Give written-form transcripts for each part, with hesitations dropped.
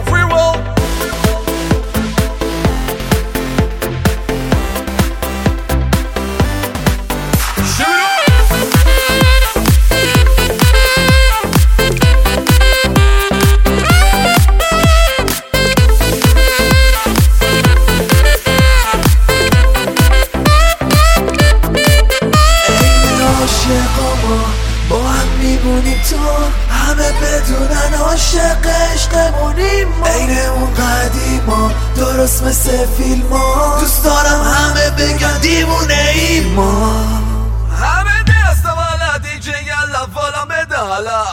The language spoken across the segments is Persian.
free roll. با هم میبونیم تو همه بدونن عاشق عشقمونیم ما عین اون قدیما درست مثل فیلم ها دوست دارم همه بگن دیوونه ایم ما همه دست والا دیجی یلا والا بده حالا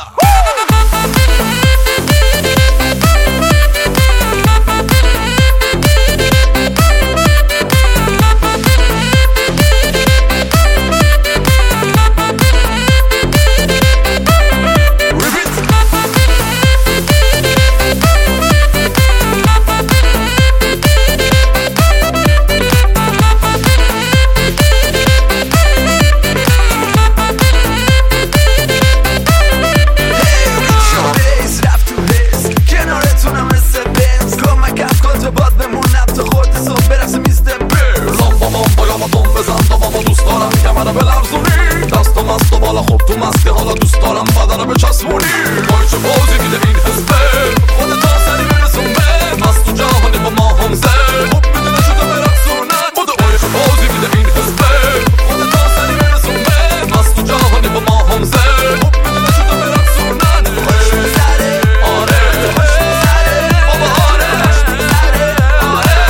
خب تو مستی حالا دوست دارم بدنه به چسبونی وای چه بازی میده این حسبه خودت تا سری برسون به مست و جهانی با ما هم زر خب میدونه شده برقصونن بودو وای چه بازی میده این حسبه خودت تا سری برسون به مست و جهانی با ما هم زر خب میدونه شده برقصونن خوش میزره آره خوش میزره بابا آره خوش میزره آره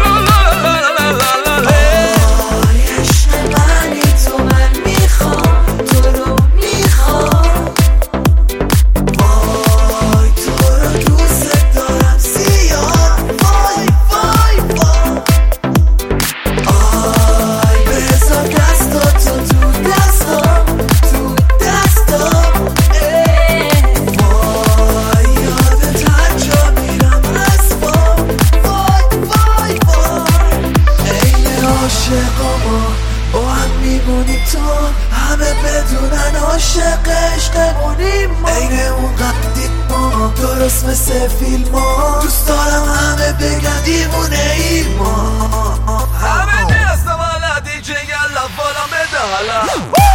عشق منی تو من میخوام با هم میبونیم تو همه بدونن عاشق عشقمونیم ما عین اون قدیم ما درست مثل فیلم ها دوست دارم همه بگن دیوونه ایم ما همه دست والا دیجی یلا والا بده حالا